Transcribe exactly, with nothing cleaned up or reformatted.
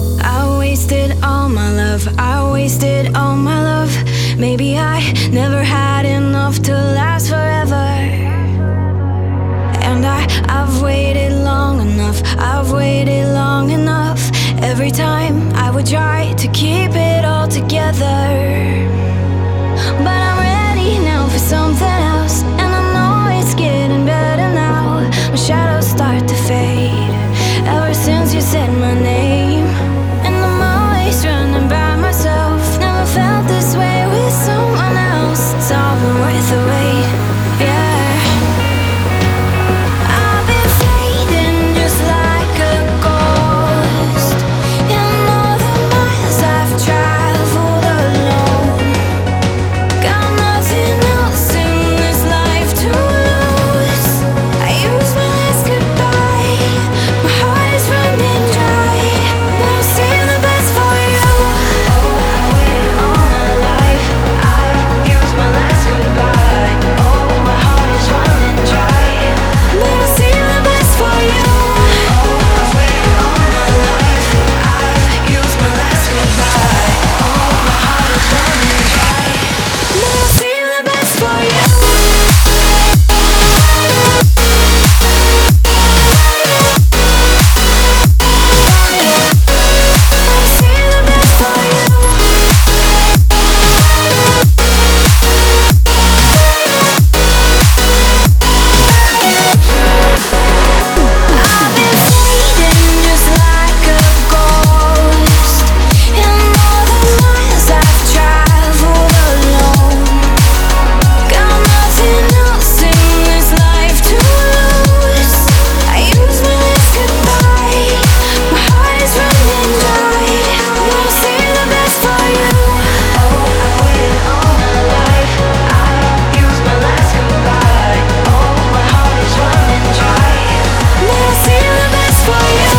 I wasted all my love, I wasted all my love. Maybe I never had enough to last forever. And I, I've waited long enough, I've waited long enough. Every time I would try to keep it all together, but I'm ready now for something else, and I know it's getting better now. My shadows start to fade ever since you said my name, and I'm always running by myself. Never felt this way with someone else. It's all been worth the wait, yeah. I've been fading just like a ghost, and all the miles I've traveled alone. Got nothing else in this life to lose. I use my last goodbye. My heart is running dry, but I'll save the best for you. Oh, I waited all my life. I use my last goodbye. Oh, my heart is running dry, but I'll save the best for you. Oh, I waited all my life. I use my last goodbye. Oh, my heart is running dry, but I'll save the best for you. I've been fading just like a ghost, and all the miles I've traveled alone. Got nothing else in this life to lose. I use my last goodbye. My heart is running dry, but I'll save the best for you. Oh, I waited all my life. I use my last goodbye. Oh, my heart is running dry, but I'll save the best for you.